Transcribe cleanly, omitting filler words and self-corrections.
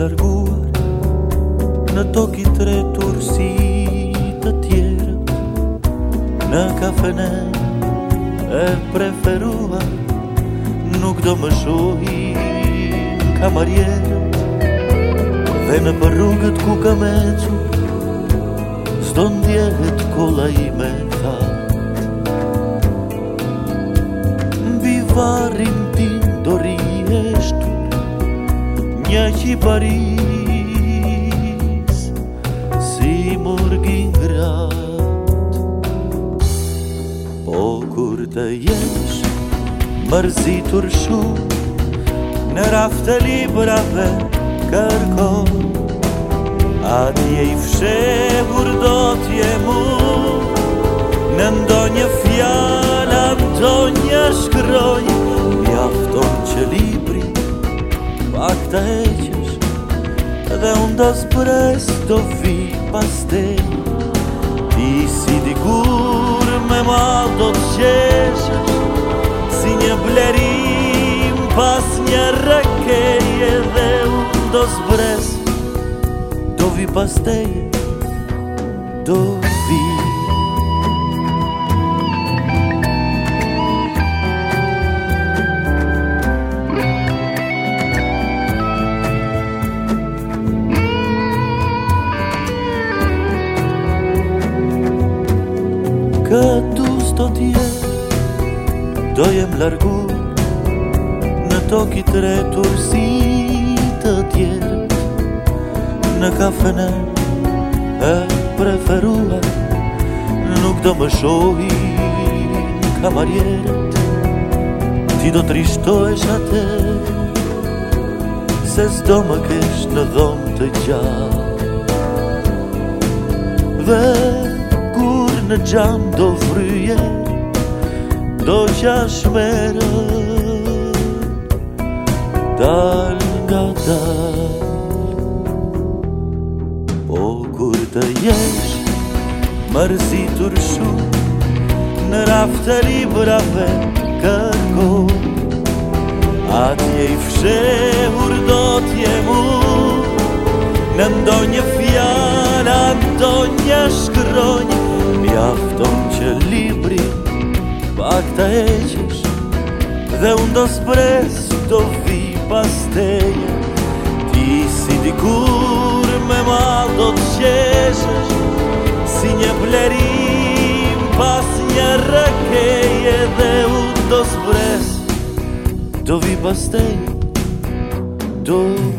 larguar në toki tretur si të tjerët, në kafene e preferuar, nuk do më shohin kamarierët, dhe në për rrugët ku kam ecur, s'do ndjehet kolla ime tha. Mbi varrin tim do riheshtur një qiparis, si murgin grat. Po kur të jesh mërzitur shumë, në raft e librave kërko, atje i fshehur do t'je mu, në ndonjë fjala, ndonjë shkroj, mjafton që libri pak ta heqesh, dhe unë do s'pres do vi pas tej. Ti si dikur me mal do t'qeshesh, si një blerim pas një rëkeje, dhe unë do s'pres do vi pas teje, do vi. Këtu s'do t'jetë, do jem largu në toki tretur si të tjerët, në kafene e preferuar, nuk do më shohin kamarierët. Ti do trishtohesh atë, se s'do më kesh në dhomë të gjallë, dhe kur në gjam do fryje, do qash merët, dal nga dal. Po kur të jesh mërzitur shumë, në raft e librave kërko, atje i fshehur do t'je mu, në ndonjë fjala, ndonjë shkronjë, mjafton që libri pak ta heqesh, dhe unë do s'pres do vi pas teje. Ti si dikur me mal do t'qeshesh, si një blerim pas një rëkeje, dhe unë do s'pres do vi pas teje, do